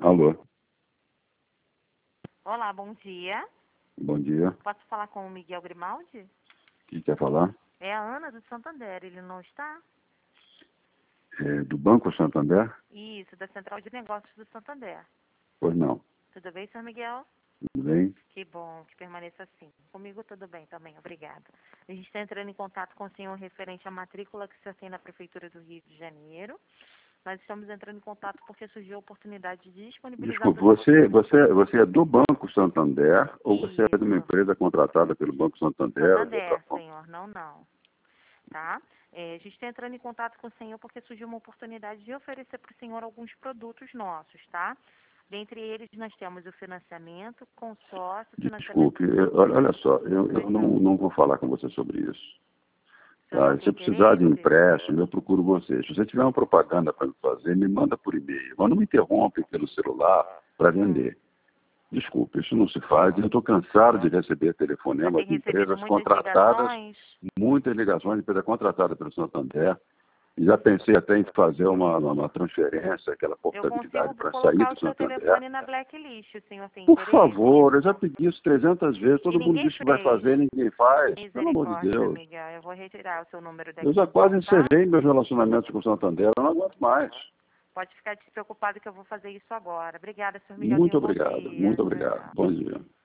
Alô, Olá, bom dia. bom dia. Posso falar com o Miguel Grimaldi? O que quer falar? É a Ana do Santander, ele não está? É do Banco Santander? Isso, da Central de Negócios do Santander. Pois não. Tudo bem, senhor Miguel? Tudo bem? Que bom, que permaneça assim. Comigo tudo bem também, obrigada. A gente está entrando em contato com o senhor referente à matrícula que o senhor tem na Prefeitura do Rio de Janeiro. Nós estamos entrando em contato porque surgiu a oportunidade de disponibilizar... Desculpe, você é do Banco Santander ou você é de uma Isso, empresa contratada pelo Banco Santander ou de outra Santander, forma? senhor, não. Tá? A gente está entrando em contato com o senhor porque surgiu uma oportunidade de oferecer para o senhor alguns produtos nossos, tá? Dentre eles, nós temos o financiamento, consórcio, financiamento... Desculpe, olha só, eu não vou falar com você sobre isso. O senhor Tá? não Se tem você precisar de interesse? empréstimo, eu procuro você. Se você tiver uma propaganda para me fazer, me manda por e-mail. Mas não me interrompe pelo celular para vender. Desculpe, isso não se faz. Eu estou cansado de receber Já telefonemas tem de recebido empresas muitas contratadas, ligações? muitas ligações de empresa contratada pelo Santander. E já pensei até em fazer uma transferência, aquela Eu portabilidade consigo para sair colocar do o seu Santander. telefone na blacklist. O senhor tem Por interesse? favor, eu já pedi isso 300 vezes. E Todo mundo ninguém diz que vai fez. fazer, ninguém faz. Pelo amor de Misericórdia, Deus. Miguel. Eu vou retirar o seu número Eu daqui, já quase então, tá? encerrei meus relacionamentos com o Santander. Eu não aguento mais. Pode ficar despreocupado que eu vou fazer isso agora. Obrigada, senhor Miguel. Tenha Muito um bom obrigado, dia. muito Tchau, obrigado. tchau. Bom dia.